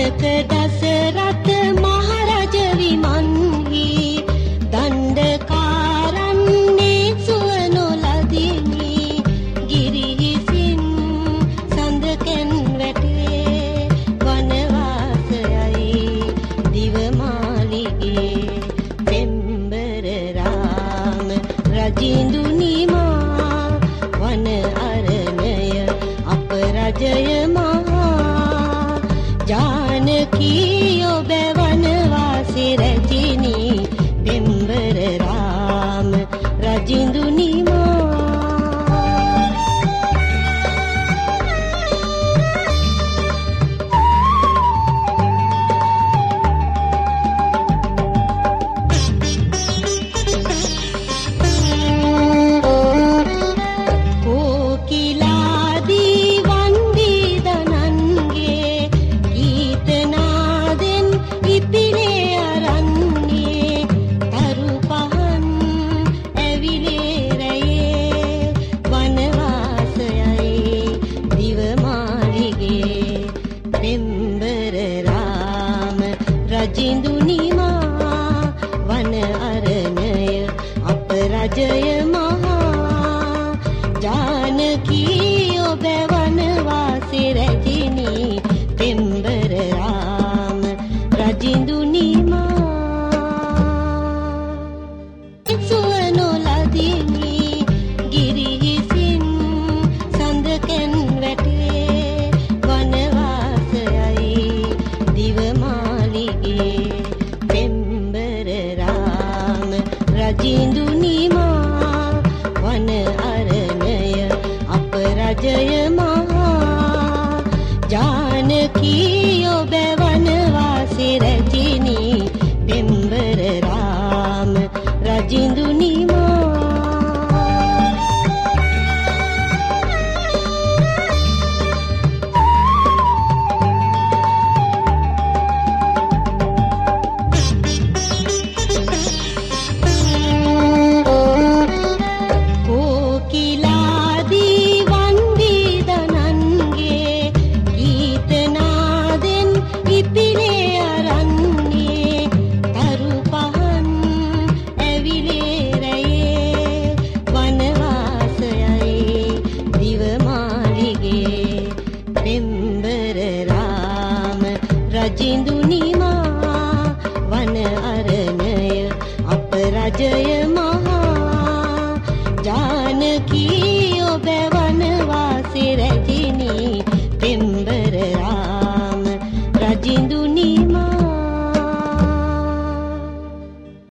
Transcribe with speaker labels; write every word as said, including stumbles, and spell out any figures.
Speaker 1: වසරක දසරත මහරජ විමන්හි දණ්ඩකාරන්නේ සුවනොලදිනි ගිරිහිසින් සඳකෙන් වැටේ වනවාසයයි දිවමාලිගේ පෙම්බර රාම රජිඳුනිමා වන අරණය අප රජය जानकी ඔබ වනවාසී රැජිනී පෙම්බර රාම රජිඳුනිමා රජිඳුනිමා වන අරණය අප රජය මහා ජානකී ඔබ වනවාසී රැජිනී පෙම්බර රාම රජිඳුනිමා සුවනොලදිනි ගිරිහිසින් සඳකෙන් වැටේ වනවාසයයි දිවමාලිගේ පෙම්බර රාම රජිඳුනිමා වන අරණය අප රජය මහා ජානකී ඔබ වනවාසී රැජිනී පෙම්බර රාම රජිඳුනිමා රජිඳුනිමා වන අරණය අප රජය